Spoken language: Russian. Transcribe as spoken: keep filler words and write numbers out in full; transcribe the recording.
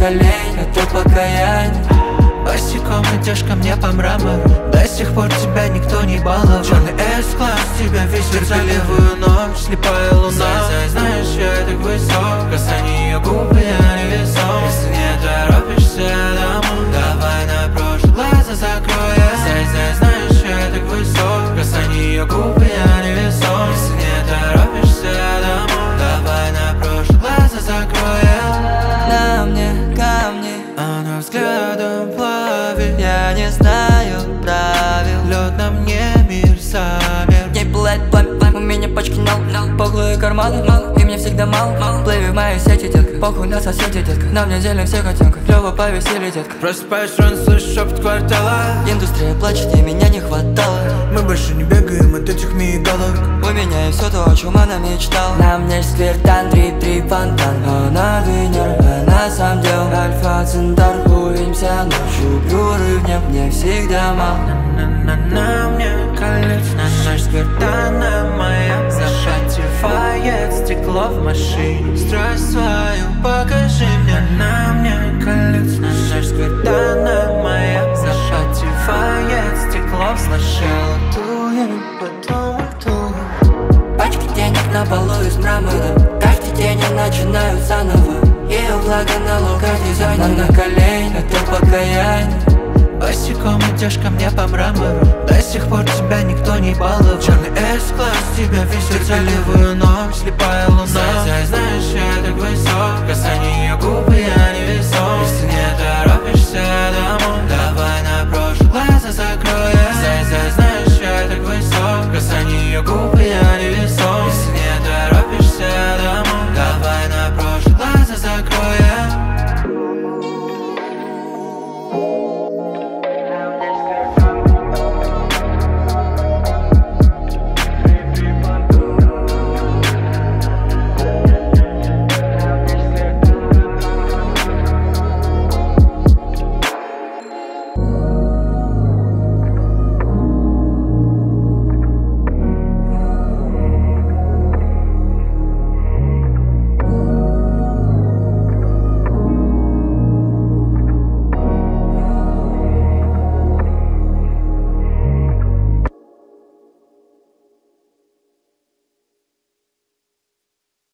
колени, это покаяние. Босиком идешь ко мне по мрамору, до сих пор тебя никто не баловал. Черный S-класс, тебя весит за левую ночь, слепая луна. Зай, знаешь, я так высок, касание ее губ, я не весом. Если не торопишься домой, давай на прошлое глаза закроем. Зай, зай, знаешь, я так высок, касание ее губ, я не весом. Если не торопишься домой, давай на прошлое глаза закроем. На мне камни, она взглядом плавит. я не знаю правил. Лед на мне, мир замер. Ей плевать, пламя, пламя, у меня пачки нол, нол. Пухлые карманы, мало, и мне всегда мало, мало. Плыви в моей сети, детка, похуй на соседи, детка. На мне делим всех оттенков, клёво повесели, детка. Просыпаюсь рано, слышу шепот квартала. Индустрия плачет, и меня не хватало. Мы больше не бегаем от этих мигалок. У меня есть все то, о чем она мечтала. На мне сквертан, три-три фонтан. Она Венера, она сам дел. Альфа Центар, увидимся ночью. Бюры в неб, мне всегда мало. На мне колец, на наш сквертана моя. Запотевает стекло в машине. Строй свою, покажи мне. На мне колец, на наш сквертана моя. Запотевает стекло в сначала туем, потом ультуем. Пачки денег на полу из мрамора. Каждый день я начинаю заново. Ее влага на луках дизайна. На колени, это покаяние. Босиком идешь ко мне по мрамору, до сих пор тебя никто не баловал. Черный S-класс, тебя весит за левую ночь, слепая луна. Зай, знаешь, я так высок, касание ее губ, я не весом. Если не торопишься, да